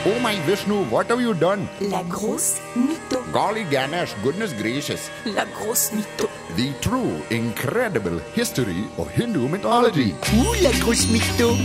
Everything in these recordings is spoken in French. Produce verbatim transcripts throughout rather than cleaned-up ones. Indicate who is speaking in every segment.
Speaker 1: Oh my Vishnu, what have you done?
Speaker 2: La grosse mytho.
Speaker 1: Golly Ganesh, goodness gracious.
Speaker 2: La grosse mytho.
Speaker 1: The true, incredible history of Hindu mythology.
Speaker 2: Ouh, la grosse mytho.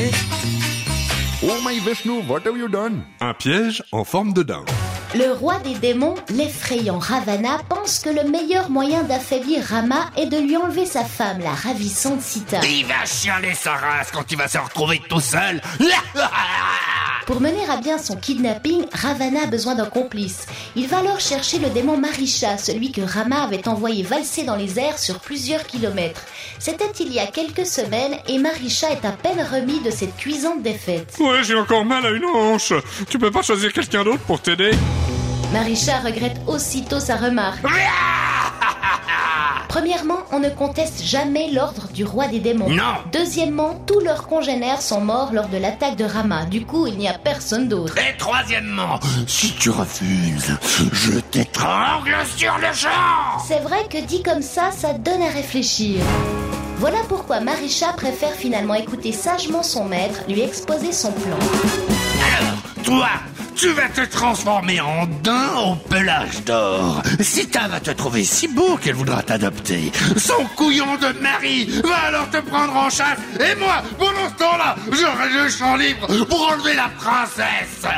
Speaker 1: Oh my Vishnu, what have you done?
Speaker 3: Un piège en forme de dinde.
Speaker 4: Le roi des démons, l'effrayant Ravana, pense que le meilleur moyen d'affaiblir Rama est de lui enlever sa femme, la ravissante Sita.
Speaker 5: Il va chialer sa race quand il va se retrouver tout seul.
Speaker 4: Pour mener à bien son kidnapping, Ravana a besoin d'un complice. Il va alors chercher le démon Marisha, celui que Rama avait envoyé valser dans les airs sur plusieurs kilomètres. C'était il y a quelques semaines et Marisha est à peine remis de cette cuisante défaite.
Speaker 3: Ouais, j'ai encore mal à une hanche. Tu peux pas choisir quelqu'un d'autre pour t'aider?
Speaker 4: Marisha regrette aussitôt sa remarque. Premièrement, on ne conteste jamais l'ordre du roi des démons.
Speaker 5: Non.
Speaker 4: Deuxièmement, tous leurs congénères sont morts lors de l'attaque de Rama. Du coup, il n'y a personne d'autre.
Speaker 5: Et troisièmement, si tu refuses, je t'étrangle sur le champ.
Speaker 4: C'est vrai que dit comme ça, ça donne à réfléchir. Voilà pourquoi Marisha préfère finalement écouter sagement son maître, lui exposer son plan.
Speaker 5: Alors, toi, tu vas te transformer en daim au pelage d'or. Sita va te trouver si beau qu'elle voudra t'adopter. Son couillon de mari va alors te prendre en chasse. Et moi, pendant ce temps-là, j'aurai le champ libre pour enlever la princesse.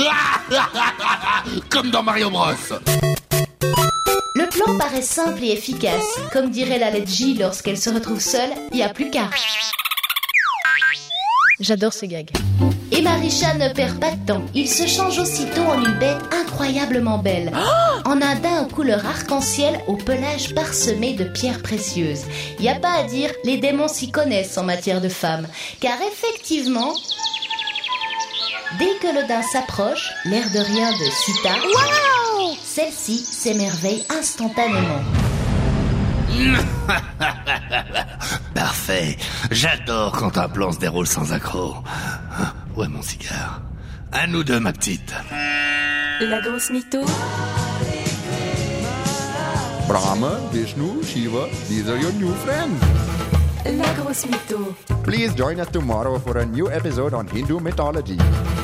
Speaker 5: Comme dans Mario Bros.
Speaker 4: Le plan paraît simple et efficace. Comme dirait la lettre J lorsqu'elle se retrouve seule, il n'y a plus qu'à. J'adore ce gag. Et Marisha ne perd pas de temps. Il se change aussitôt en une bête incroyablement belle. Oh en un daim aux couleurs arc-en-ciel, au pelage parsemé de pierres précieuses. Y a pas à dire, les démons s'y connaissent en matière de femmes. Car effectivement, dès que le daim s'approche, l'air de rien de Sita, wow celle-ci s'émerveille instantanément.
Speaker 5: Parfait. J'adore quand un plan se déroule sans accroc. Où est mon cigare? À nous deux, ma petite.
Speaker 2: La grosse mytho.
Speaker 1: Brahma, Vishnu, Shiva, these are your new friends.
Speaker 2: La grosse mytho.
Speaker 1: Please join us tomorrow for a new episode on Hindu mythology.